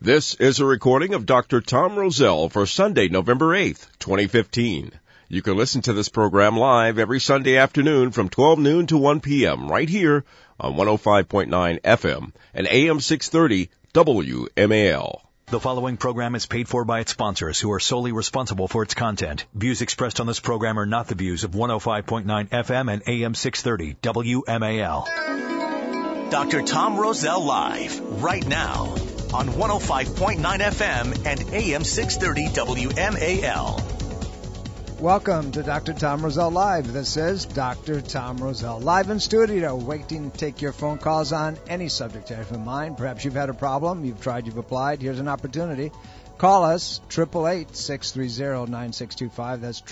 This is a recording of Dr. Tom Rosell for Sunday, November 8th, 2015. You can listen to this program live every Sunday afternoon from 12 noon to 1 p.m. right here on 105.9 FM and AM 630 WMAL. The following program is paid for by its sponsors, who are solely responsible for its content. Views expressed on this program are not the views of 105.9 FM and AM 630 WMAL. Dr. Tom Rosell Live, right now, on 105.9 FM and AM 630 WMAL. Welcome to Dr. Tom Rosell Live. This is Dr. Tom Rosell live in studio, waiting to take your phone calls on any subject you have in mind. Perhaps you've had a problem, you've tried, you've applied. Here's an opportunity. Call us, 888-630-9625. That's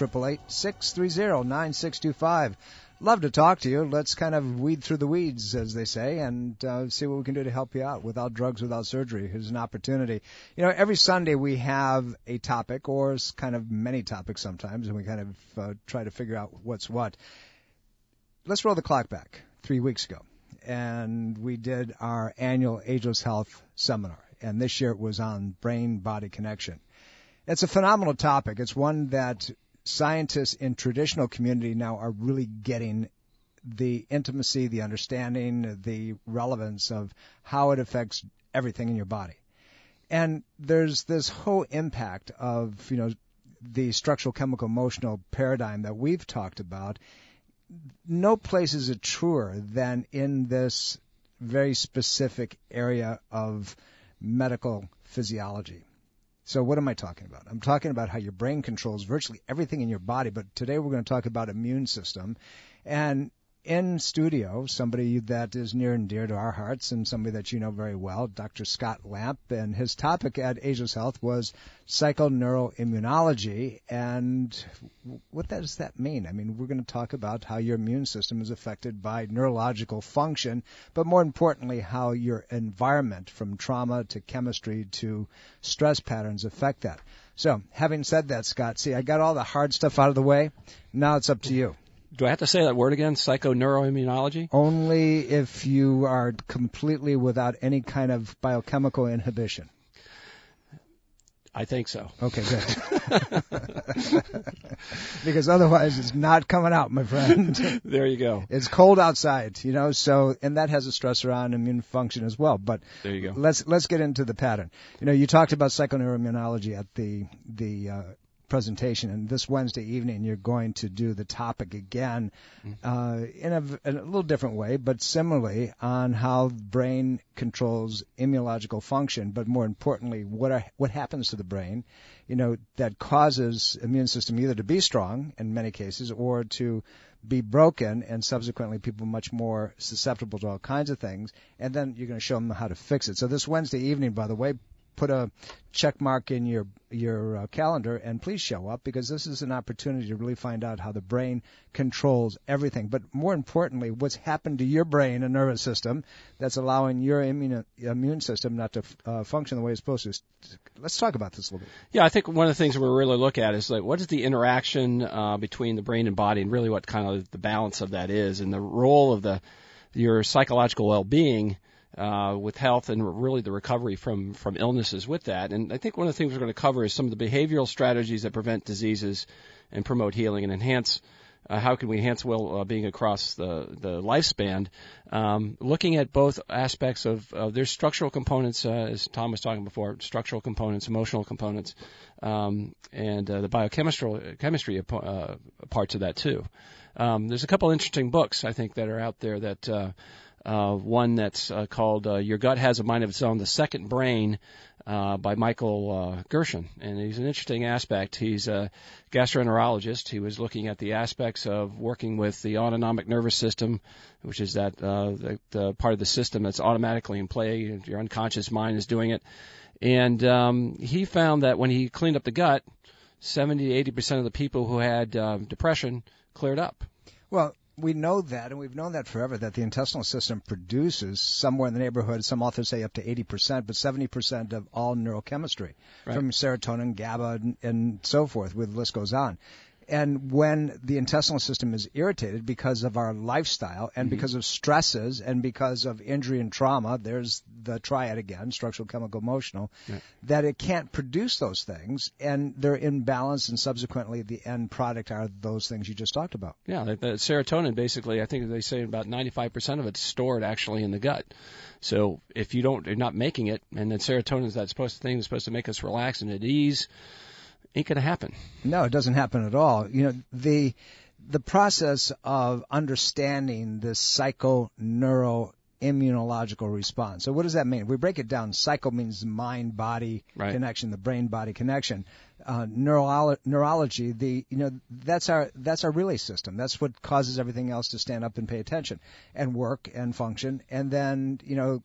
888-630-9625. Love to talk to you. Let's kind of weed through the weeds, as they say, and see what we can do to help you out without drugs, without surgery. Here's an opportunity. You know, every Sunday we have a topic, or kind of many topics sometimes, and we kind of try to figure out what's what. Let's roll the clock back 3 weeks ago, and we did our annual Ageless Health Seminar, and this year it was on brain-body connection. It's a phenomenal topic. It's one that scientists in traditional community now are really getting the intimacy, the understanding, the relevance of how it affects everything in your body. And there's this whole impact of, you know, the structural, chemical, emotional paradigm that we've talked about. No place is it truer than in this very specific area of medical physiology. So what am I talking about? I'm talking about how your brain controls virtually everything in your body, but today we're going to talk about immune system. And in studio, somebody that is near and dear to our hearts and somebody that you know very well, Dr. Scott Lamp, and his topic at Ageless Health was psychoneuroimmunology. And what does that mean? I mean, we're going to talk about how your immune system is affected by neurological function, but more importantly, how your environment, from trauma to chemistry to stress patterns, affect that. So, having said that, Scott, see, I got all the hard stuff out of the way. Now it's up to you. Do I have to say that word again, psychoneuroimmunology? Only if you are completely without any kind of biochemical inhibition. I think so. Okay, good. Because otherwise it's not coming out, my friend. There you go. It's cold outside, you know, so, and that has a stressor on immune function as well. But there you go. Let's get into the pattern. You know, you talked about psychoneuroimmunology at the presentation, and this Wednesday evening you're going to do the topic again in a little different way, but similarly on how the brain controls immunological function, but more importantly, what happens to the brain, you know, that causes immune system either to be strong in many cases or to be broken, and subsequently people much more susceptible to all kinds of things, and then you're going to show them how to fix it. So this Wednesday evening, by the way, put a check mark in your calendar and please show up, because this is an opportunity to really find out how the brain controls everything. But more importantly, what's happened to your brain and nervous system that's allowing your immune system not to function the way it's supposed to. Let's talk about this a little bit. Yeah, I think one of the things we really look at is like, what is the interaction between the brain and body, and really what kind of the balance of that is, and the role of your psychological well-being with health, and really the recovery from illnesses with that. And I think one of the things we're going to cover is some of the behavioral strategies that prevent diseases and promote healing and enhance how can we enhance well-being across the lifespan, looking at both aspects of there's structural components, as Tom was talking before, structural components, emotional components, and the biochemistry parts of that too. There's a couple interesting books, I think, that are out there that one that's called Your Gut Has a Mind of Its Own, The Second Brain, by Michael Gershon. And he's an interesting aspect. He's a gastroenterologist. He was looking at the aspects of working with the autonomic nervous system, which is that the part of the system that's automatically in play. Your unconscious mind is doing it. And he found that when he cleaned up the gut, 70 to 80% of the people who had depression cleared up. Well, we know that, and we've known that forever, that the intestinal system produces somewhere in the neighborhood, some authors say up to 80%, but 70% of all neurochemistry, right, from serotonin, GABA, and so forth, the list goes on. And when the intestinal system is irritated because of our lifestyle and because of stresses and because of injury and trauma, there's the triad again, structural, chemical, emotional, that it can't produce those things, and they're imbalanced, and subsequently the end product are those things you just talked about. Yeah, the serotonin, basically, I think they say about 95% of it's stored actually in the gut. So if you're not making it, and then serotonin is that thing that's supposed to make us relax and at ease, ain't going to happen. No, it doesn't happen at all. The process of understanding the psychoneuroimmunological response. So what does that mean? We break it down. Psycho means mind-body connection, the brain-body connection. Neurology, that's our relay system. That's what causes everything else to stand up and pay attention and work and function. And then,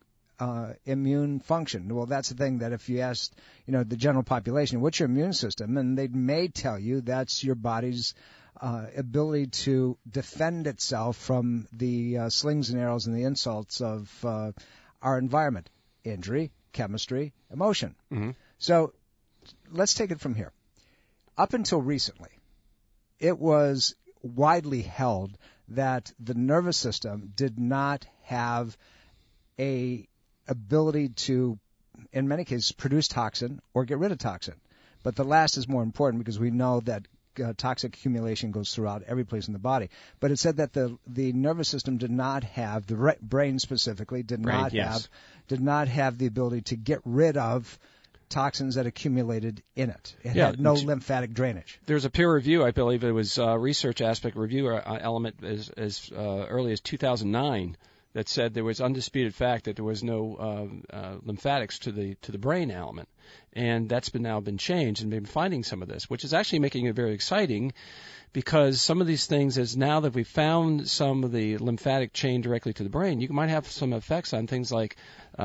immune function. Well, that's the thing that if you asked, the general population, what's your immune system? And they may tell you that's your body's ability to defend itself from the slings and arrows and the insults of our environment, injury, chemistry, emotion. Mm-hmm. So let's take it from here. Up until recently, it was widely held that the nervous system did not have a ability to, in many cases, produce toxin or get rid of toxin. But the last is more important because we know that toxic accumulation goes throughout every place in the body. But it said that the nervous system did not have, the brain specifically, did not have the ability to get rid of toxins that accumulated in it. It had no lymphatic drainage. There's a peer review, I believe it was a research aspect review element as early as 2009 that said there was undisputed fact that there was no lymphatics to the brain element. And that's now been changed, and been finding some of this, which is actually making it very exciting, because some of these things, is now that we've found some of the lymphatic chain directly to the brain, you might have some effects on things like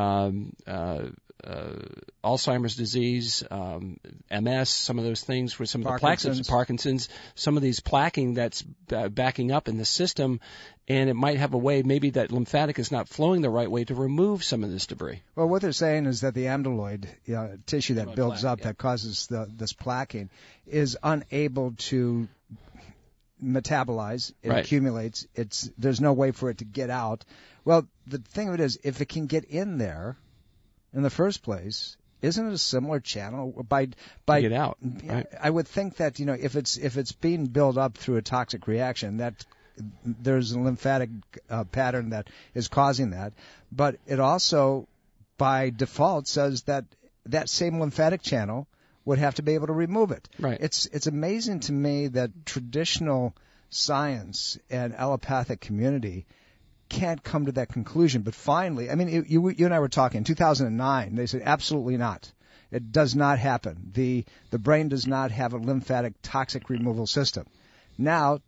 Alzheimer's disease, MS, some of those things where some of the plaques, Parkinson's, some of these plaquing that's backing up in the system, and it might have a way maybe that lymphatic is not flowing the right way to remove some of this debris. Well, what they're saying is that the amyloid tissue that builds up, that causes this plaquing, is unable to metabolize. It accumulates. There's no way for it to get out. Well, the thing of it is, if it can get in there in the first place, isn't it a similar channel by get out? Right. I would think that if it's being built up through a toxic reaction, that there's a lymphatic pattern that is causing that, but it also by default says that same lymphatic channel would have to be able to remove it. Right. It's amazing to me that traditional science and allopathic community can't come to that conclusion. But finally, I mean, you and I were talking in 2009. They said absolutely not. It does not happen. The brain does not have a lymphatic toxic removal system. Now,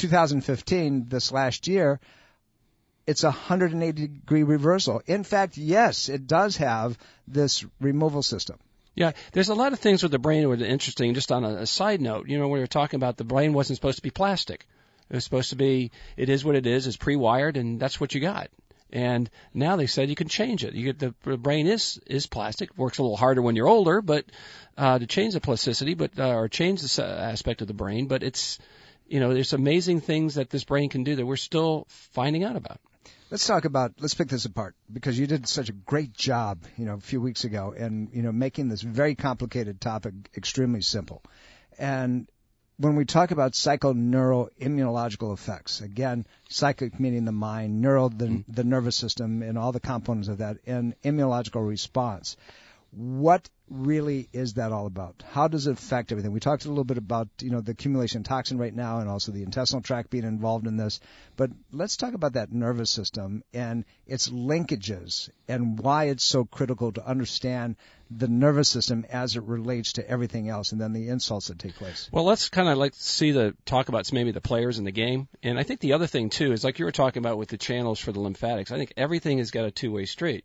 2015, this last year, it's a 180-degree reversal. In fact, yes, it does have this removal system. Yeah, there's a lot of things with the brain that are interesting. Just on a side note, when we were talking about the brain wasn't supposed to be plastic. It was supposed to be, it is what it is, it's pre-wired, and that's what you got. And now they said you can change it. You get the brain is plastic. Works a little harder when you're older, but to change the plasticity, or change this aspect of the brain. But it's, there's amazing things that this brain can do that we're still finding out about. Let's pick this apart, because you did such a great job, a few weeks ago, and making this very complicated topic extremely simple. And when we talk about psychoneuroimmunological effects, again, psychic meaning the mind, neuro, the nervous system, and all the components of that, and immunological response, what really is that all about? How does it affect everything? We talked a little bit about, the accumulation of toxin right now, and also the intestinal tract being involved in this. But let's talk about that nervous system and its linkages and why it's so critical to understand the nervous system as it relates to everything else, and then the insults that take place. Well, let's kind of talk about maybe the players in the game. And I think the other thing, too, is like you were talking about with the channels for the lymphatics. I think everything has got a two-way street.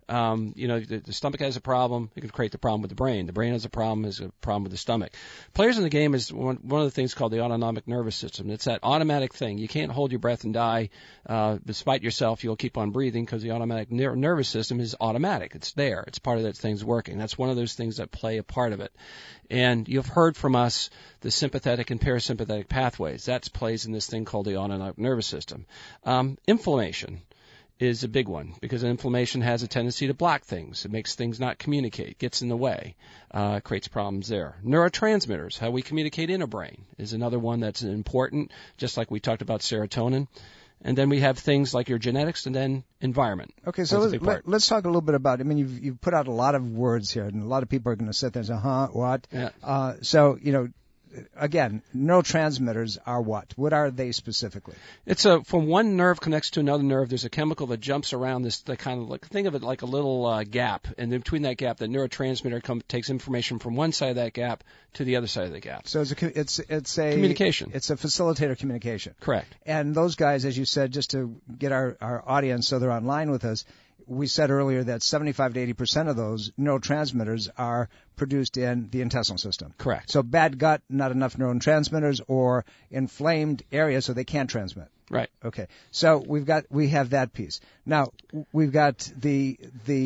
The stomach has a problem, it can create the problem with the brain. The brain has a problem with the stomach. Players in the game is one of the things called the autonomic nervous system. It's that automatic thing. You can't hold your breath and die. Despite yourself, you'll keep on breathing because the automatic nervous system is automatic. It's there. It's part of that thing's working. That's one of those things that play a part of it. And you've heard from us the sympathetic and parasympathetic pathways. That plays in this thing called the autonomic nervous system. Inflammation is a big one because inflammation has a tendency to block things. It makes things not communicate, gets in the way, creates problems there. Neurotransmitters, how we communicate in a brain, is another one that's important, just like we talked about serotonin. And then we have things like your genetics and then environment. Okay, so let's talk a little bit about, you've put out a lot of words here, and a lot of people are going to sit there and say, what? Yeah. Again, neurotransmitters are what? What are they specifically? It's from one nerve connects to another nerve. There's a chemical that jumps around this. Think of it like a little gap, and in between that gap, the neurotransmitter takes information from one side of that gap to the other side of the gap. So it's a communication. It's a facilitator communication. Correct. And those guys, as you said, just to get our audience so they're online with us, we said earlier that 75 to 80% of those neurotransmitters are produced in the intestinal system. Correct. So bad gut, not enough neurotransmitters, or inflamed areas so they can't transmit. Right. Okay. So we have that piece. Now we've got the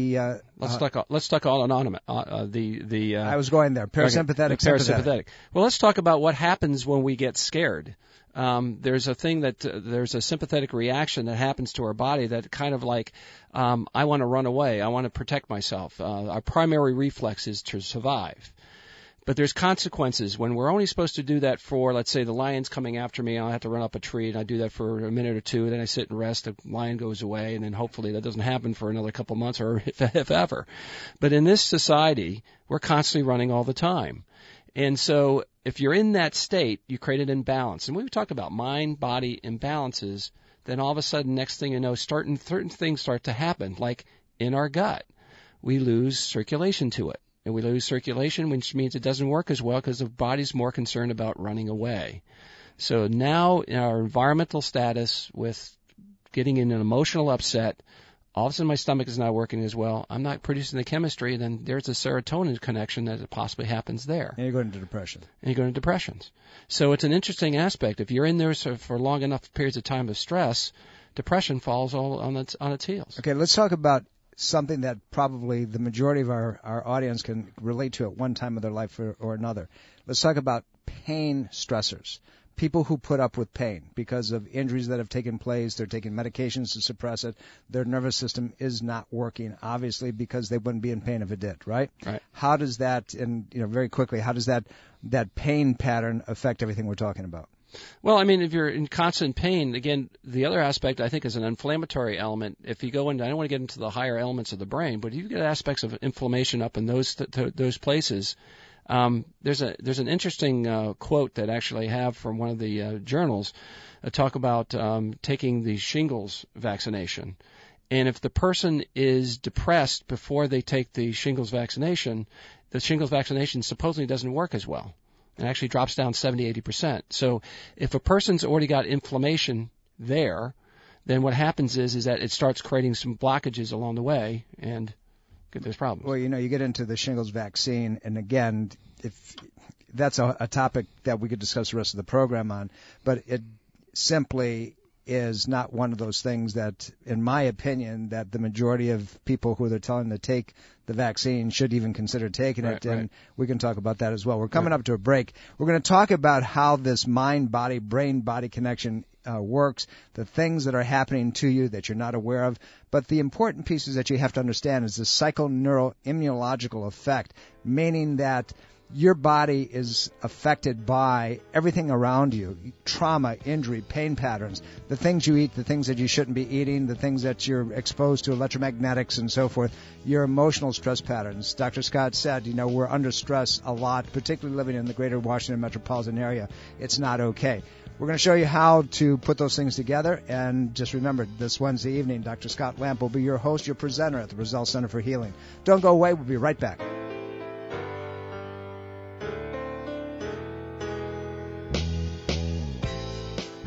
let's talk all anonymous. I was going there. Parasympathetic. Parasympathetic. Well, let's talk about what happens when we get scared. There's a sympathetic reaction that happens to our body that kind of like, I want to run away. I want to protect myself. Our primary reflex is to survive. But there's consequences when we're only supposed to do that for, let's say, the lion's coming after me. I'll have to run up a tree, and I do that for a minute or two. Then I sit and rest. The lion goes away, and then hopefully that doesn't happen for another couple months or if ever. But in this society, we're constantly running all the time. And so if you're in that state, you create an imbalance. And when we talk about mind-body imbalances, then all of a sudden, next thing you know, certain things start to happen, like in our gut. We lose circulation to it. And we lose circulation, which means it doesn't work as well because the body's more concerned about running away. So now in our environmental status with getting in an emotional upset, all of a sudden my stomach is not working as well. I'm not producing the chemistry, and then there's a serotonin connection that possibly happens there. And you go into depression. And you go into depressions. So it's an interesting aspect. If you're in there for long enough periods of time of stress, depression falls all on its heels. Okay, let's talk about something that probably the majority of our audience can relate to at one time of their life or another. Let's talk about pain stressors. People who put up with pain because of injuries that have taken place, they're taking medications to suppress it, their nervous system is not working, obviously, because they wouldn't be in pain if it did, right? Right. How does that, and very quickly, how does that pain pattern affect everything we're talking about? Well, if you're in constant pain, again, the other aspect I think is an inflammatory element. If you go into, I don't want to get into the higher elements of the brain, but if you get aspects of inflammation up in those places, there's an interesting quote that actually I have from one of the journals talk about taking the shingles vaccination. And if the person is depressed before they take the shingles vaccination supposedly doesn't work as well. It actually drops down 70-80%. So if a person's already got inflammation there, then what happens is that it starts creating some blockages along the way, and there's problems. Well, you get into the shingles vaccine, and again, if that's a topic that we could discuss the rest of the program on, but it simply is not one of those things that, in my opinion, that the majority of people who they're telling to take the vaccine should even consider taking it, and we can talk about that as well. We're coming up to a break. We're going to talk about how this mind-body, brain-body connection works, the things that are happening to you that you're not aware of, but the important pieces that you have to understand is the psychoneuroimmunological effect, meaning that your body is affected by everything around you, trauma, injury, pain patterns, the things you eat, the things that you shouldn't be eating, the things that you're exposed to, electromagnetics and so forth, your emotional stress patterns. Dr. Scott said, we're under stress a lot, particularly living in the greater Washington metropolitan area. It's not okay. We're going to show you how to put those things together, and just remember, this Wednesday evening, Dr. Scott Lamp will be your host, your presenter at the Roselle Center for Healing. Don't go away. We'll be right back.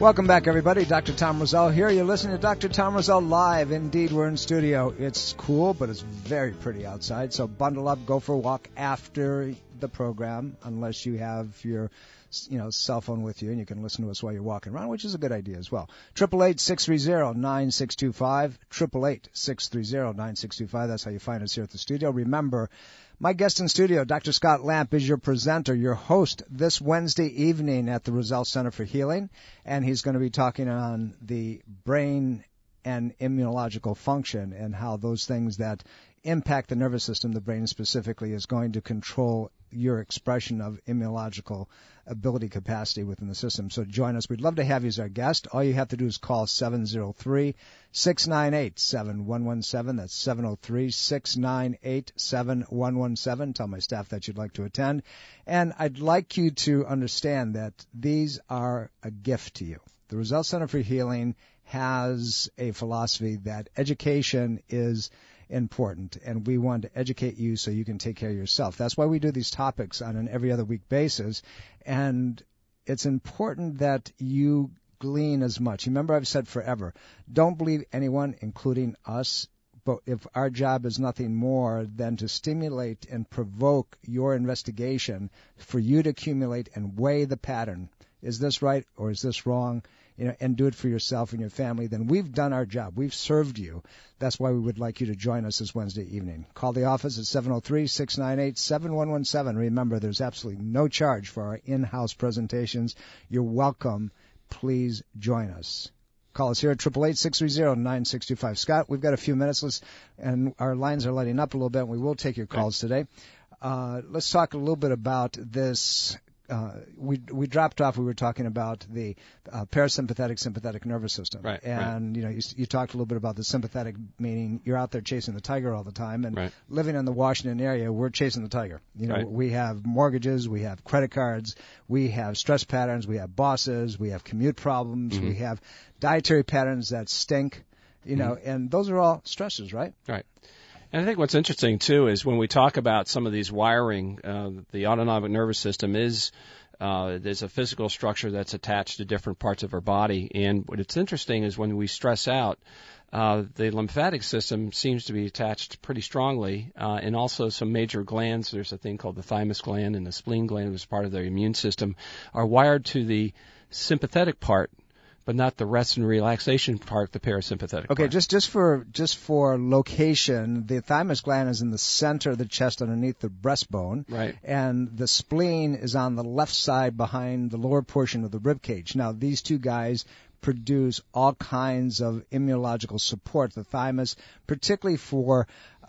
Welcome back, everybody. Dr. Tom Rosell here. You're listening to Dr. Tom Rosell live. Indeed, we're in studio. It's cool, but it's very pretty outside. So bundle up, go for a walk after the program, unless you have your cell phone with you, and you can listen to us while you're walking around, which is a good idea as well. 888-630-9625, 888-630-9625. That's how you find us here at the studio. Remember, my guest in studio, Dr. Scott Lamp, is your presenter, your host this Wednesday evening at the Rosell Center for Healing, and he's going to be talking on the brain and immunological function and how those things that impact the nervous system, the brain specifically, is going to control your expression of immunological ability capacity within the system. So join us. We'd love to have you as our guest. All you have to do is call 703-698-7117. That's 703-698-7117. Tell my staff that you'd like to attend. And I'd like you to understand that these are a gift to you. The Rosell Center for Healing has a philosophy that education is important, and we want to educate you so you can take care of yourself. That's why we do these topics on an every other week basis, and it's important that you glean as much. Remember, I've said forever, don't believe anyone, including us, but if our job is nothing more than to stimulate and provoke your investigation for you to accumulate and weigh the pattern. Is this right or is this wrong? And do it for yourself and your family, then we've done our job. We've served you. That's why we would like you to join us this Wednesday evening. Call the office at 703-698-7117. Remember, there's absolutely no charge for our in-house presentations. You're welcome. Please join us. Call us here at 888-630-9625. Scott, we've got a few minutes, and our lines are lighting up a little bit, and we will take your calls today. Let's talk a little bit about this. We dropped off. We were talking about the parasympathetic, sympathetic nervous system, right? And you talked a little bit about the sympathetic, meaning you're out there chasing the tiger all the time, and living in the Washington area, we're chasing the tiger. We have mortgages, we have credit cards, we have stress patterns, we have bosses, we have commute problems, we have dietary patterns that stink, and those are all stressors, right? Right. And I think what's interesting, too, is when we talk about some of these wiring, the autonomic nervous system there's a physical structure that's attached to different parts of our body. And what's interesting is when we stress out, the lymphatic system seems to be attached pretty strongly, and also some major glands. There's a thing called the thymus gland and the spleen gland, which is part of the immune system, are wired to the sympathetic part, but not the rest and relaxation part, the parasympathetic part. Okay, just for location, the thymus gland is in the center of the chest underneath the breastbone. Right. And the spleen is on the left side behind the lower portion of the rib cage. Now, these two guys produce all kinds of immunological support. The thymus, particularly for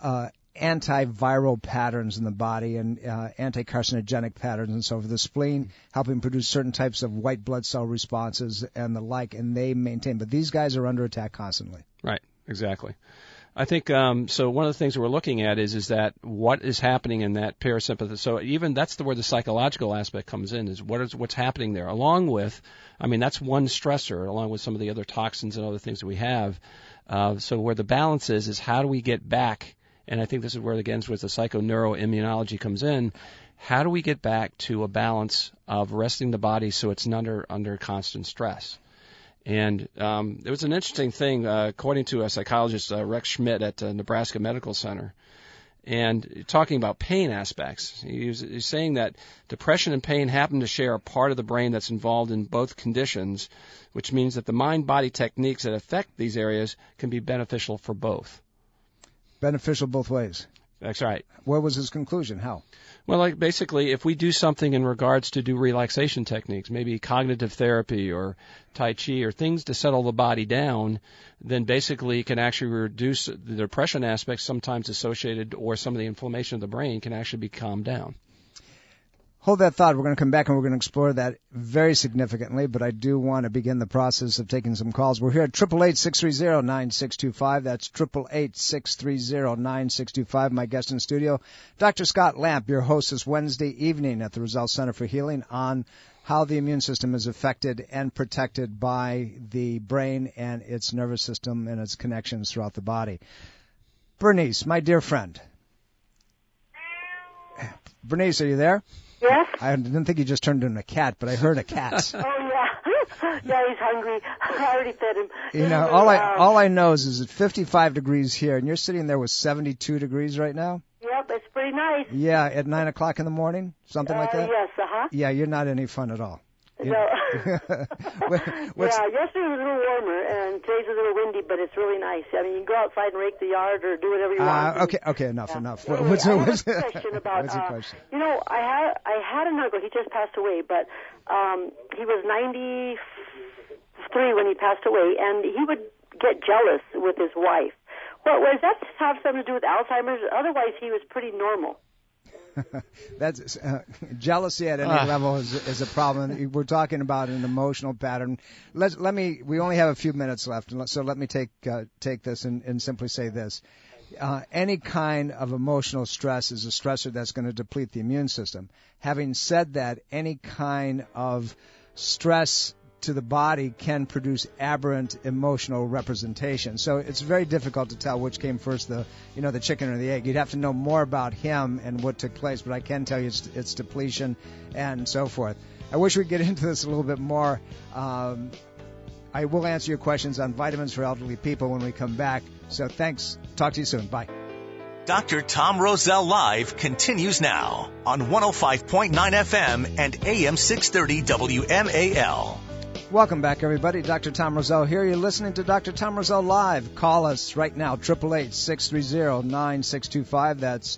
antiviral patterns in the body and anti-carcinogenic patterns and so forth. The spleen helping produce certain types of white blood cell responses and the like, and they maintain. But these guys are under attack constantly. Right, exactly. I think so. One of the things that we're looking at is that what is happening in that parasympathetic. So even that's where the psychological aspect comes in, is what's happening there. Along with, that's one stressor, along with some of the other toxins and other things that we have. So where the balance is how do we get back? And I think this is where, again, the psychoneuroimmunology comes in. How do we get back to a balance of resting the body so it's not under constant stress? And there was an interesting thing, according to a psychologist, Rex Schmidt at Nebraska Medical Center, and talking about pain aspects. He's saying that depression and pain happen to share a part of the brain that's involved in both conditions, which means that the mind-body techniques that affect these areas can be beneficial for both. Beneficial both ways. That's right. What was his conclusion? How? Well, basically, if we do something in regards to do relaxation techniques, maybe cognitive therapy or Tai Chi or things to settle the body down, then basically it can actually reduce the depression aspects sometimes associated, or some of the inflammation of the brain can actually be calmed down. Hold that thought. We're going to come back and we're going to explore that very significantly, but I do want to begin the process of taking some calls. We're here at 888-630-9625. That's 888-630-9625. My guest in studio, Dr. Scott Lamp, your host this Wednesday evening at the Rosell Center for Healing on how the immune system is affected and protected by the brain and its nervous system and its connections throughout the body. Bernice, my dear friend. Bernice, are you there? Yes? I didn't think you just turned into a cat, but I heard a cat. Oh, yeah. Yeah, he's hungry. I already fed him. You know, all I know is it's 55 degrees here, and you're sitting there with 72 degrees right now. Yep, it's pretty nice. Yeah, at 9 o'clock in the morning, something like that. Yes, Yeah, you're not any fun at all. No. Yeah, yesterday was a little warmer, and today's a little windy, but it's really nice. I mean, you can go outside and rake the yard or do whatever you want. Okay, enough. Anyway, What's I your have a question about, what's your question? You know, I had an uncle. He just passed away, but he was 93 when he passed away, and he would get jealous with his wife. Well, does that have something to do with Alzheimer's? Otherwise, he was pretty normal. That's jealousy at any level is a problem. We're talking about an emotional pattern. We only have a few minutes left, so let me take this and simply say this. Any kind of emotional stress is a stressor that's going to deplete the immune system. Having said that, any kind of stress to the body can produce aberrant emotional representation. So it's very difficult to tell which came first, the chicken or the egg. You'd have to know more about him and what took place, but I can tell you it's depletion and so forth. I wish we'd get into this a little bit more. I will answer your questions on vitamins for elderly people when we come back. So thanks. Talk to you soon. Bye. Dr. Tom Rosell Live continues now on 105.9 FM and AM 630 WMAL. Welcome back, everybody. Dr. Tom Rosell here. You're listening to Dr. Tom Rosell Live. Call us right now, 888-630-9625. That's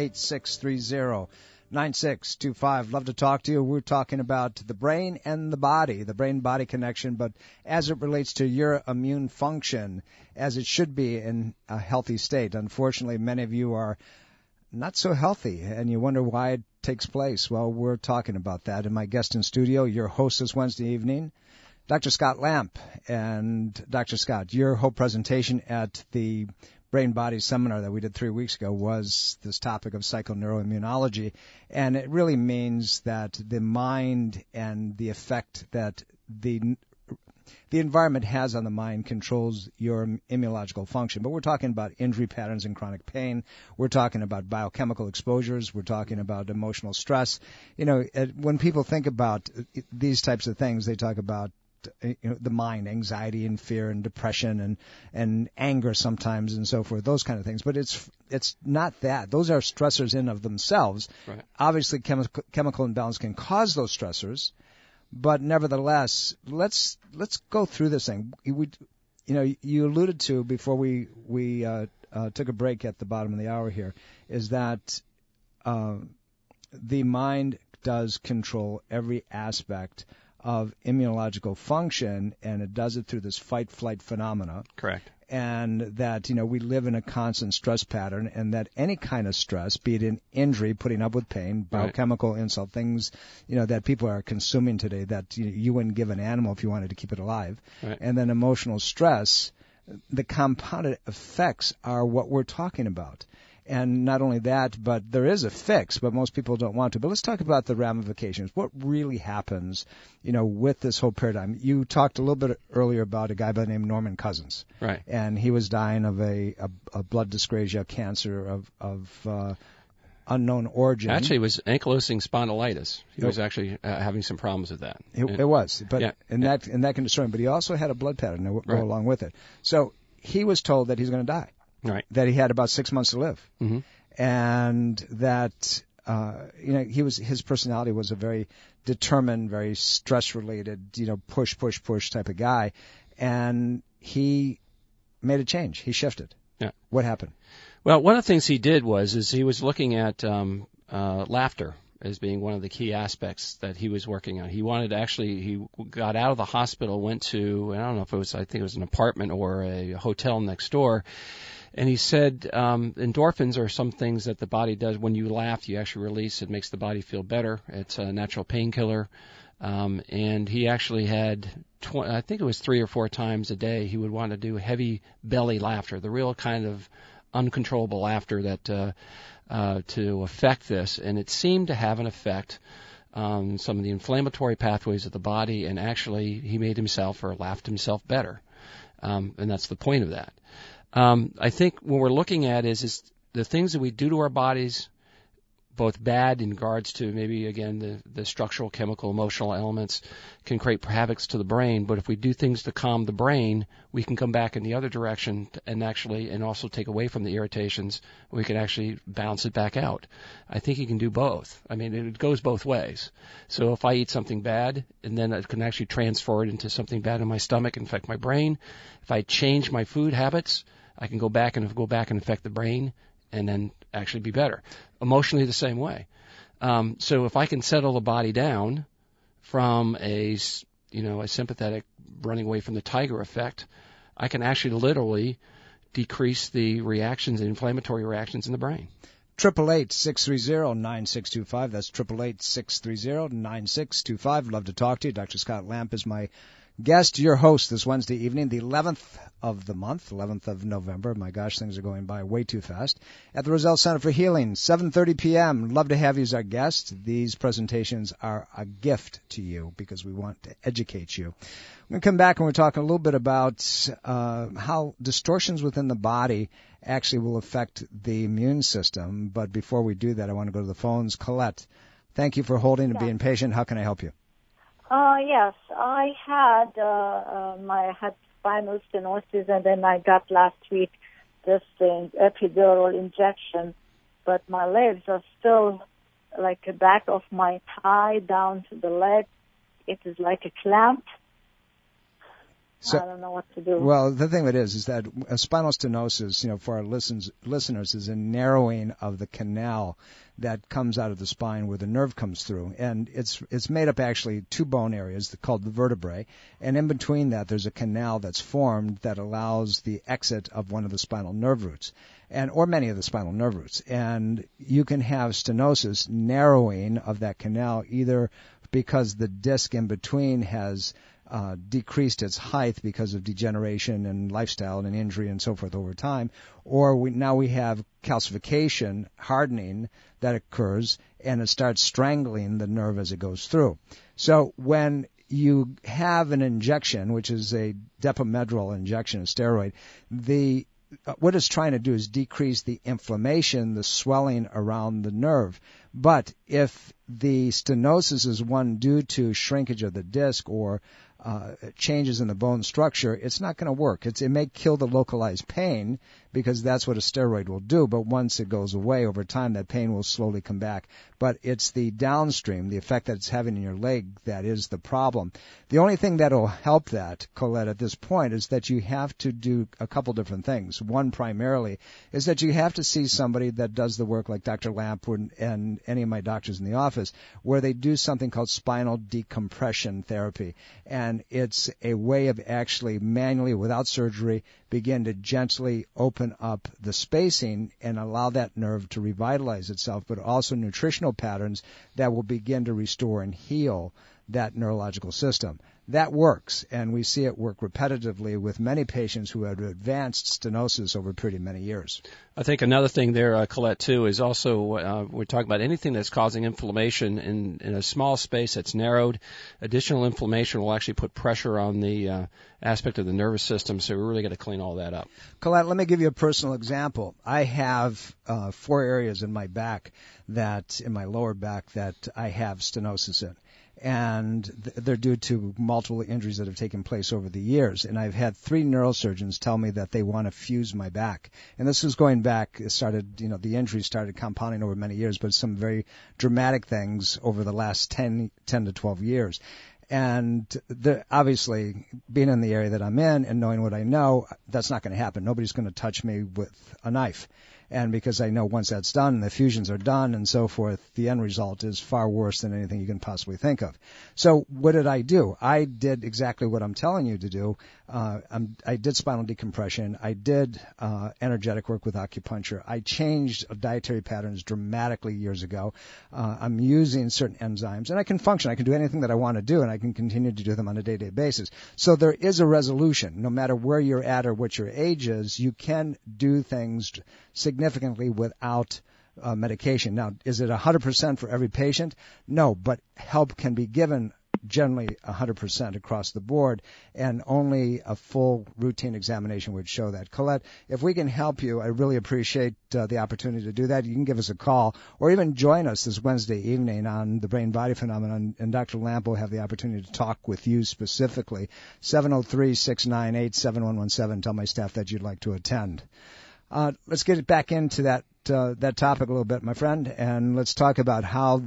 888-630-9625. Love to talk to you. We're talking about the brain and the brain-body connection, but as it relates to your immune function, as it should be in a healthy state. Unfortunately, many of you are not so healthy, and you wonder why it takes place. Well, we're talking about that. And my guest in studio, your host this Wednesday evening, Dr. Scott Lamp. And Dr. Scott, your whole presentation at the Brain Body Seminar that we did 3 weeks ago was this topic of psychoneuroimmunology. And it really means that the mind and the effect that the environment has on the mind controls your immunological function. But we're talking about injury patterns and chronic pain. We're talking about biochemical exposures. We're talking about emotional stress. You know, when people think about these types of things, they talk about the mind, anxiety and fear and depression and anger sometimes and so forth, those kind of things. But it's not that. Those are stressors in of themselves. Right. Obviously, chemical imbalance can cause those stressors. But nevertheless, let's go through this thing. You alluded to before we took a break at the bottom of the hour here, is that the mind does control every aspect of immunological function, and it does it through this fight-flight phenomena. Correct. And that, we live in a constant stress pattern, and that any kind of stress, be it an injury, putting up with pain, biochemical insult, things, that people are consuming today that you wouldn't give an animal if you wanted to keep it alive. Right. And then emotional stress, the compounded effects are what we're talking about. And not only that, but there is a fix, but most people don't want to. But let's talk about the ramifications. What really happens, with this whole paradigm? You talked a little bit earlier about a guy by the name Norman Cousins. Right. And he was dying of a blood dyscrasia, cancer of unknown origin. Actually, it was ankylosing spondylitis. He was actually having some problems with that. It was. But that can destroy him. But he also had a blood pattern to go along with it. So he was told that he's going to die. Right. That he had about 6 months to live. Mm-hmm. And that, his personality was a very determined, very stress-related, push type of guy. And he made a change. He shifted. Yeah. What happened? Well, one of the things he did is he was looking at laughter as being one of the key aspects that he was working on. He wanted to he got out of the hospital, went to, I don't know if I think it was an apartment or a hotel next door. And he said endorphins are some things that the body does. When you laugh, you actually release. It makes the body feel better. It's a natural painkiller. And he actually had, I think it was 3 or 4 times a day, he would want to do heavy belly laughter, the real kind of uncontrollable laughter that to affect this. And it seemed to have an effect on some of the inflammatory pathways of the body. And actually, he made himself or laughed himself better. And that's the point of that. I think what we're looking at is the things that we do to our bodies, both bad in regards to maybe, again, the structural, chemical, emotional elements can create havoc to the brain. But if we do things to calm the brain, we can come back in the other direction and also take away from the irritations. We can actually bounce it back out. I think you can do both. I mean, it goes both ways. So if I eat something bad, and then it can actually transfer it into something bad in my stomach and affect my brain. If I change my food habits, I can go back and affect the brain and then actually be better. Emotionally, the same way. So if I can settle the body down from a sympathetic running away from the tiger effect, I can actually literally decrease the reactions, the inflammatory reactions in the brain. 888-630-9625. That's 888-630-9625. Love to talk to you. Dr. Scott Lamp is my guest, your host this Wednesday evening, the 11th of the month, 11th of November. My gosh, things are going by way too fast. At the Roselle Center for Healing, 7:30 p.m. Love to have you as our guest. These presentations are a gift to you because we want to educate you. We're going to come back and we're talking a little bit about how distortions within the body actually will affect the immune system. But before we do that, I want to go to the phones. Colette, thank you for holding and being patient. How can I help you? Yes, I had spinal stenosis, and then I got last week this epidural injection. But my legs are still like the back of my thigh down to the leg. It is like a clamp. So, I don't know what to do. Well, the thing of it is that a spinal stenosis, for our listeners, is a narrowing of the canal that comes out of the spine where the nerve comes through. And it's made up actually two bone areas called the vertebrae. And in between that, there's a canal that's formed that allows the exit of one of the spinal nerve roots, or many of the spinal nerve roots. And you can have stenosis, narrowing of that canal, either because the disc in between has decreased its height because of degeneration and lifestyle and injury and so forth over time, or now we have calcification, hardening that occurs, and it starts strangling the nerve as it goes through. So when you have an injection, which is a Depomedrol injection, a steroid, what it's trying to do is decrease the inflammation, the swelling around the nerve. But if the stenosis is one due to shrinkage of the disc or changes in the bone structure, it's not going to work. It may kill the localized pain because that's what a steroid will do, but once it goes away over time, that pain will slowly come back. But it's the downstream, the effect that it's having in your leg, that is the problem. The only thing that will help that, Colette, at this point is that you have to do a couple different things. One primarily is that you have to see somebody that does the work like Dr. Lamp and any of my doctors in the office, where they do something called spinal decompression therapy. And it's a way of actually manually, without surgery, begin to gently open up the spacing and allow that nerve to revitalize itself, but also nutritional patterns that will begin to restore and heal that neurological system. That works, and we see it work repetitively with many patients who have advanced stenosis over a period of many years. I think another thing there, Colette, too, is also we're talking about anything that's causing inflammation in a small space that's narrowed. Additional inflammation will actually put pressure on the aspect of the nervous system, so we really got to clean all that up. Colette, let me give you a personal example. I have 4 areas in my back in my lower back that I have stenosis in. And they're due to multiple injuries that have taken place over the years. And I've had 3 neurosurgeons tell me that they want to fuse my back. And this was going back, the injuries started compounding over many years, but some very dramatic things over the last 10 to 12 years. And obviously, being in the area that I'm in and knowing what I know, that's not going to happen. Nobody's going to touch me with a knife. And because I know once that's done, the fusions are done and so forth, the end result is far worse than anything you can possibly think of. So what did I do? I did exactly what I'm telling you to do. I did spinal decompression. I did energetic work with acupuncture. I changed dietary patterns dramatically years ago. I'm using certain enzymes, and I can function. I can do anything that I want to do, and I can continue to do them on a day-to-day basis. So there is a resolution. No matter where you're at or what your age is, you can do things significantly without medication. Now, is it 100% for every patient? No, but help can be given generally 100% across the board, and only a full routine examination would show that. Colette, if we can help you, I really appreciate the opportunity to do that. You can give us a call or even join us this Wednesday evening on the brain-body phenomenon, and Dr. Lampe will have the opportunity to talk with you specifically. 703-698-7117. Tell my staff that you'd like to attend. Let's get back into that topic a little bit, my friend, and let's talk about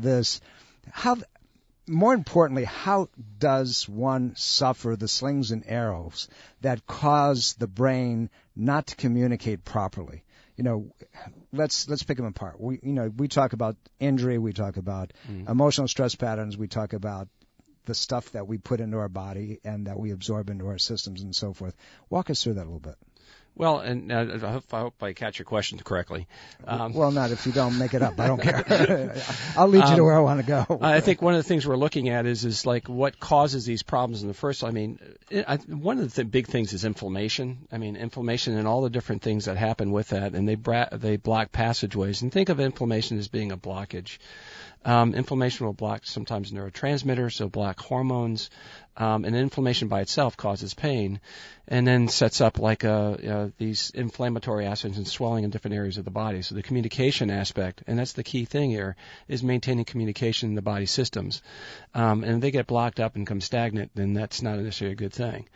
more importantly, how does one suffer the slings and arrows that cause the brain not to communicate properly? Let's pick them apart. We talk about injury, we talk about emotional stress patterns, we talk about the stuff that we put into our body and that we absorb into our systems and so forth. Walk us through that a little bit. Well, and I hope I catch your question correctly. Well, not if you don't make it up. I don't care. I'll lead you to where I want to go. I think one of the things we're looking at is like what causes these problems in the first. One of the big things is inflammation. Inflammation and all the different things that happen with that, and they block passageways. And think of inflammation as being a blockage. Inflammation will block sometimes neurotransmitters, so block hormones, and inflammation by itself causes pain, and then sets up these inflammatory acids and swelling in different areas of the body. So the communication aspect, and that's the key thing here, is maintaining communication in the body systems. And if they get blocked up and become stagnant, then that's not necessarily a good thing.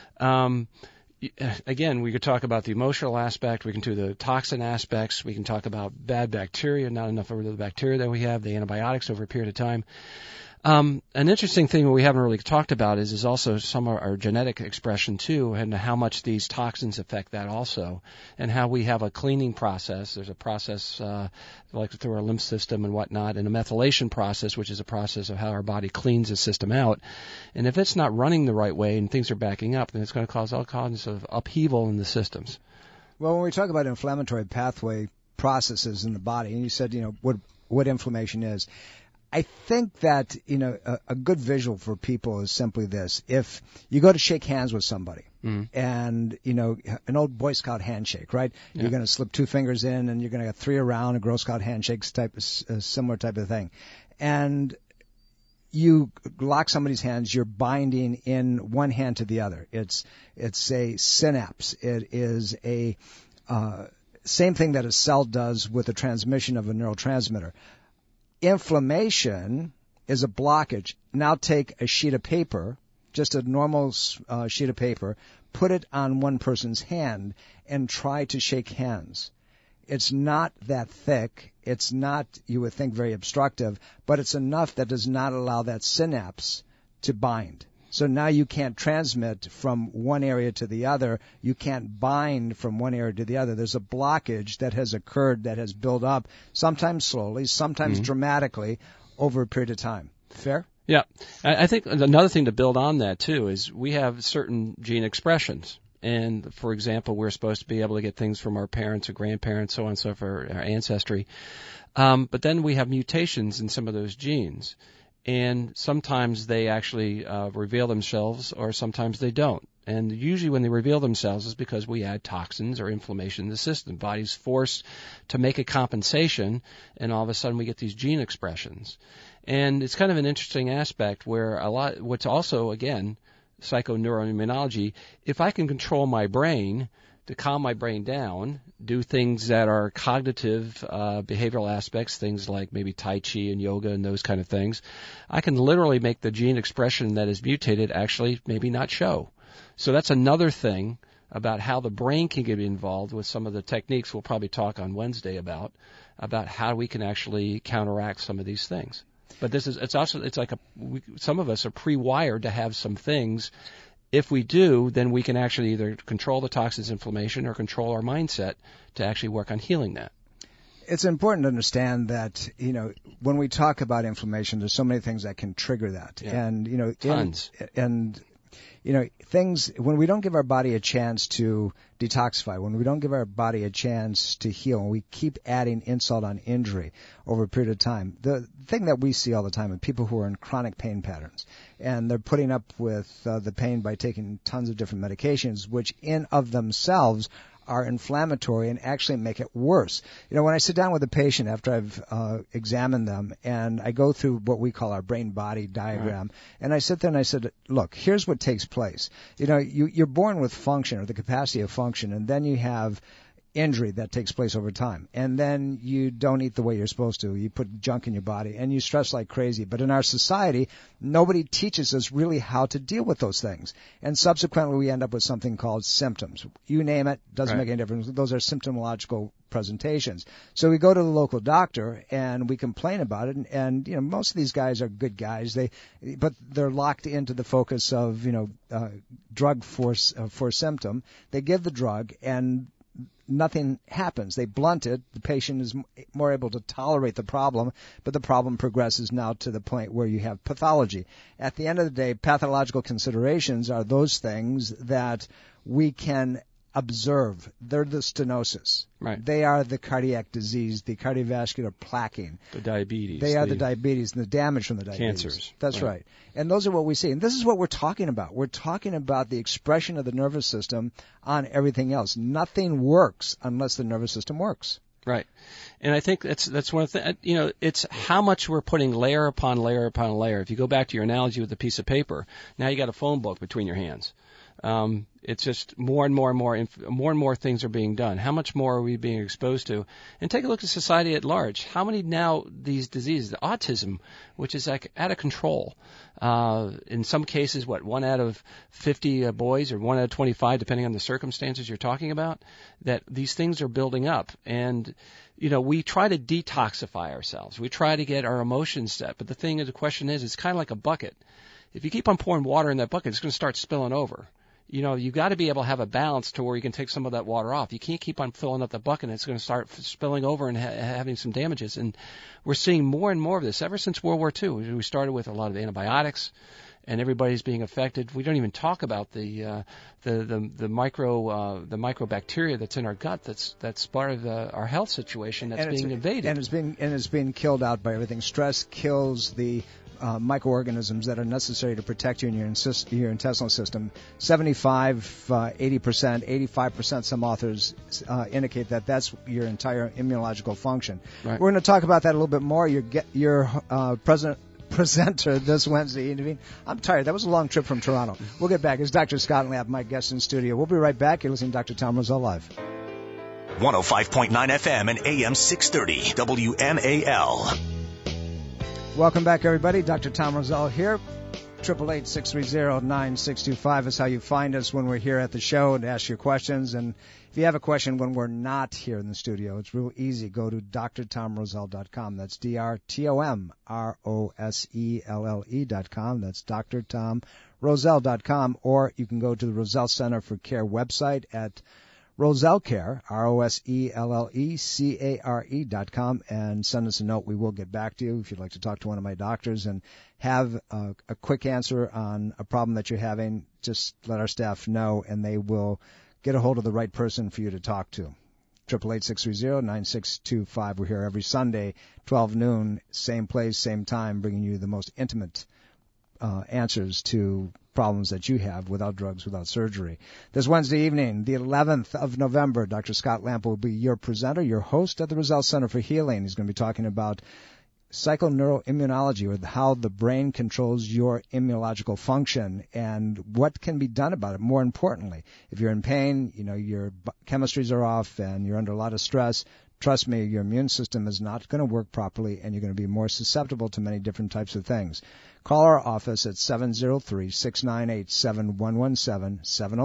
Again, we could talk about the emotional aspect. We can do the toxin aspects. We can talk about bad bacteria, not enough of the bacteria that we have, the antibiotics over a period of time. An interesting thing we haven't really talked about is also some of our genetic expression too, and how much these toxins affect that also, and how we have a cleaning process. There's a process like through our lymph system and whatnot, and a methylation process, which is a process of how our body cleans the system out. And if it's not running the right way and things are backing up, then it's going to cause all kinds of upheaval in the systems. Well, when we talk about inflammatory pathway processes in the body, and you said, what inflammation is, I think that, a good visual for people is simply this. If you go to shake hands with somebody and, an old Boy Scout handshake, right? Yeah. You're going to slip 2 fingers in and you're going to get 3 around, a Girl Scout handshakes similar type of thing. And you lock somebody's hands, you're binding in one hand to the other. It's a synapse. It is a same thing that a cell does with the transmission of a neurotransmitter. Inflammation is a blockage. Now take a sheet of paper, just a normal sheet of paper, put it on one person's hand and try to shake hands. It's not that thick. It's not, you would think, very obstructive, but it's enough that does not allow that synapse to bind. So now you can't transmit from one area to the other. You can't bind from one area to the other. There's a blockage that has occurred, that has built up, sometimes slowly, sometimes dramatically, over a period of time. Fair? Yeah. I think another thing to build on that, too, is we have certain gene expressions. And, for example, we're supposed to be able to get things from our parents or grandparents, so on and so forth, our ancestry. But then we have mutations in some of those genes. And sometimes they actually reveal themselves, or sometimes they don't. And usually when they reveal themselves is because we add toxins or inflammation in the system. The body's forced to make a compensation, and all of a sudden we get these gene expressions. And it's kind of an interesting aspect where what's also, again, psychoneuroimmunology, if I can control my brain to calm my brain down, do things that are cognitive behavioral aspects, things like maybe Tai Chi and yoga and those kind of things, I can literally make the gene expression that is mutated actually maybe not show. So that's another thing about how the brain can get involved with some of the techniques we'll probably talk on Wednesday about how we can actually counteract some of these things. But some of us are pre-wired to have some things. If we do, then we can actually either control the toxins, inflammation, or control our mindset to actually work on healing that. It's important to understand that, when we talk about inflammation, there's so many things that can trigger that. Yeah. And, tons. Things, when we don't give our body a chance to detoxify, when we don't give our body a chance to heal, and we keep adding insult on injury over a period of time, the thing that we see all the time are people who are in chronic pain patterns, and they're putting up with the pain by taking tons of different medications, which in of themselves are inflammatory and actually make it worse. You know, when I sit down with a patient after I've examined them, and I go through what we call our brain-body diagram, and I sit there and I said, look, here's what takes place. You know, you're born with function, or the capacity of function, and then you have injury that takes place over time. And then you don't eat the way you're supposed to. You put junk in your body and you stress like crazy. But in our society, nobody teaches us really how to deal with those things. And subsequently, we end up with something called symptoms. You name it, doesn't make any difference. Those are symptomological presentations. So we go to the local doctor and we complain about it. And you know, most of these guys are good guys. But they're locked into the focus of, drug for symptom. They give the drug and nothing happens. They blunt it. The patient is more able to tolerate the problem, but the problem progresses now to the point where you have pathology. At the end of the day, pathological considerations are those things that we can observe. They're the stenosis. Right. They are the cardiac disease, the cardiovascular plaquing. The diabetes. They are the diabetes and the damage from the diabetes. Cancers. That's right. And those are what we see. And this is what we're talking about. We're talking about the expression of the nervous system on everything else. Nothing works unless the nervous system works. Right. And I think that's one of the, it's how much we're putting layer upon layer upon layer. If you go back to your analogy with the piece of paper, now you got a phone book between your hands. It's just more and more things are being done. How much more are we being exposed to? And take a look at society at large. How many now these diseases, autism, which is like out of control. In some cases, 1 out of 50 boys or 1 out of 25, depending on the circumstances you're talking about, that these things are building up. And, we try to detoxify ourselves. We try to get our emotions set. But the question is, it's kind of like a bucket. If you keep on pouring water in that bucket, it's going to start spilling over. You've got to be able to have a balance to where you can take some of that water off. You can't keep on filling up the bucket and it's going to start spilling over and having some damages. And we're seeing more and more of this ever since World War II. We started with a lot of antibiotics and everybody's being affected. We don't even talk about the microbacteria that's in our gut that's part of our health situation that's being invaded. And it's being killed out by everything. Stress kills the microorganisms that are necessary to protect you in your intestinal system. 75, 80%, 85%, some authors indicate that that's your entire immunological function. Right. We're going to talk about that a little bit more. Your presenter this Wednesday evening. I'm tired. That was a long trip from Toronto. We'll get back. It's Dr. Scott Lamp, my guest in studio. We'll be right back. You're listening to Dr. Tom Rosell Live. 105.9 FM and AM 630 WMAL. Welcome back, everybody. Dr. Tom Rosell here. 888-630-9625 is how you find us when we're here at the show and ask your questions. And if you have a question when we're not here in the studio, it's real easy. Go to drtomrosell.com. That's drtomroselle.com. That's drtomrosell.com. Or you can go to the Rosell Center for Care website at RosellCare, RosellCare.com, and send us a note. We will get back to you if you'd like to talk to one of my doctors and have a quick answer on a problem that you're having. Just let our staff know, and they will get a hold of the right person for you to talk to. 888-630-9625. We're here every Sunday, 12 noon, same place, same time, bringing you the most intimate answers to problems that you have without drugs, without surgery. This Wednesday evening, the 11th of November, Dr. Scott Lamp will be your presenter, your host at the Rosell Center for Healing. He's going to be talking about psychoneuroimmunology, or how the brain controls your immunological function and what can be done about it. More importantly, if you're in pain, your chemistries are off and you're under a lot of stress, trust me, your immune system is not going to work properly and you're going to be more susceptible to many different types of things. Call our office at 703-698-7117,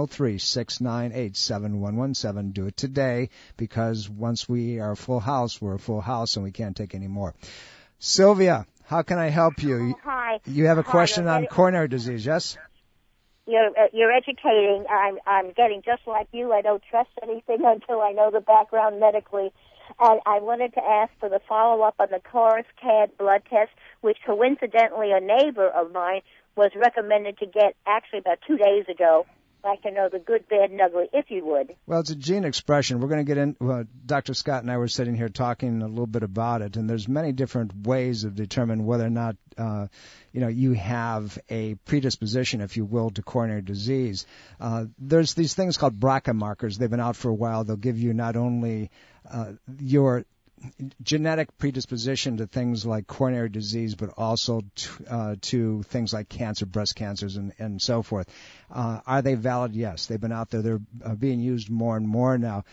703-698-7117. Do it today, because once we are a full house, we're a full house and we can't take any more. Sylvia, how can I help you? Hi. You have a question on coronary disease, yes? You're educating. I'm getting just like you. I don't trust anything until I know the background medically. And I wanted to ask for the follow-up on the Corscan blood test, which coincidentally a neighbor of mine was recommended to get actually about 2 days ago. like to know the good, bad, and ugly, if you would. Well, it's a gene expression. We're going to get in. Well, Dr. Scott and I were sitting here talking a little bit about it, and there's many different ways of determining whether or not you have a predisposition, if you will, to coronary disease. There's these things called BRCA markers. They've been out for a while. They'll give you not only your genetic predisposition to things like coronary disease, but also to things like cancer, breast cancers, and so forth. Are they valid? Yes, they've been out there. They're being used more and more now.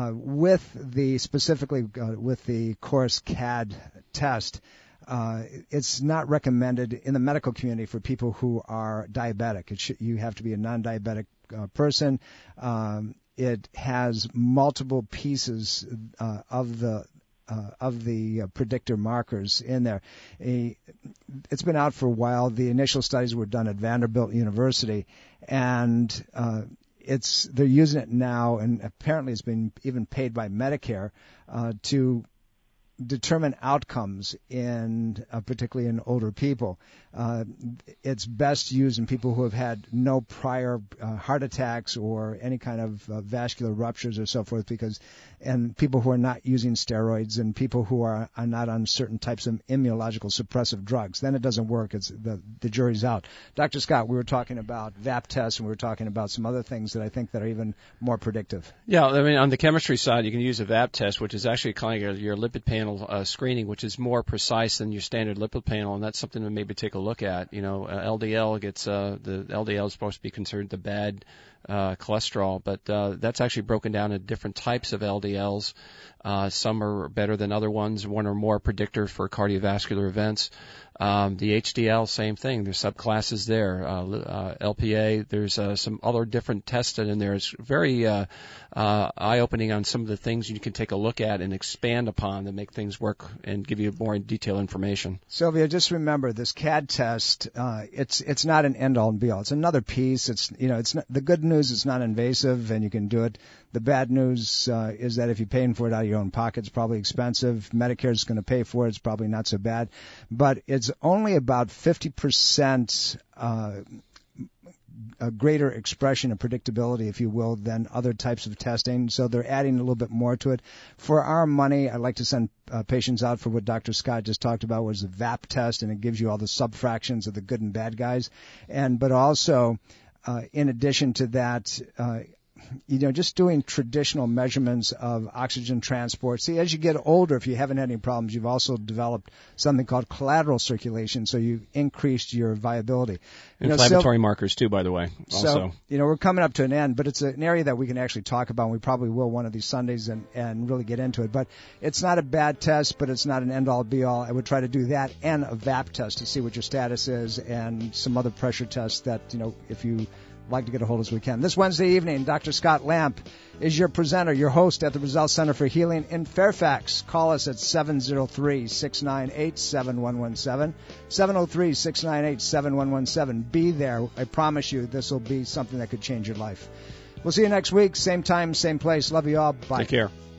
Specifically with the CORUS-CAD test, it's not recommended in the medical community for people who are diabetic. You have to be a non-diabetic person. It has multiple pieces of the predictor markers in there. It's been out for a while. The initial studies were done at Vanderbilt University, and they're using it now, and apparently it's been even paid by Medicare to determine outcomes particularly in older people. It's best used in people who have had no prior heart attacks or any kind of vascular ruptures or so forth, and people who are not using steroids and people who are not on certain types of immunological suppressive drugs. Then it doesn't work. It's the jury's out. Dr. Scott, we were talking about VAP tests, and we were talking about some other things that I think that are even more predictive. Yeah, I mean, on the chemistry side, you can use a VAP test, which is actually kind of your lipid panel screening, which is more precise than your standard lipid panel, and that's something to maybe take a look at. LDL gets the LDL is supposed to be considered the bad cholesterol, but that's actually broken down into different types of LDLs. Some are better than other ones. One or more predictor for cardiovascular events. The HDL, same thing. There's subclasses there. LPA, there's some other different tests in there. It's very eye-opening on some of the things you can take a look at and expand upon to make things work and give you more detailed information. Sylvia, just remember this CAD test. It's not an end-all and be-all. It's another piece. It's not, the good news is not invasive and you can do it. The bad news is that if you're paying for it out of your own pocket, it's probably expensive. Medicare is going to pay for it. It's probably not so bad. But it's only about 50% a greater expression of predictability, if you will, than other types of testing. So they're adding a little bit more to it. For our money, I like to send patients out for what Dr. Scott just talked about, was the VAP test, and it gives you all the subfractions of the good and bad guys. But also, in addition to that, just doing traditional measurements of oxygen transport. See, as you get older, if you haven't had any problems, you've also developed something called collateral circulation, so you increased your viability. Inflammatory markers, too, by the way, also. So, we're coming up to an end, but it's an area that we can actually talk about, and we probably will one of these Sundays and really get into it. But it's not a bad test, but it's not an end-all, be-all. I would try to do that and a VAP test to see what your status is, and some other pressure tests that, if you like to get a hold of us, we can. This Wednesday evening, Dr. Scott Lamp is your presenter, your host at the Roselle Center for Healing in Fairfax. Call us at 703-698-7117, 703-698-7117. Be there. I promise you this will be something that could change your life. We'll see you next week, same time, same place. Love you all. Bye. Take care.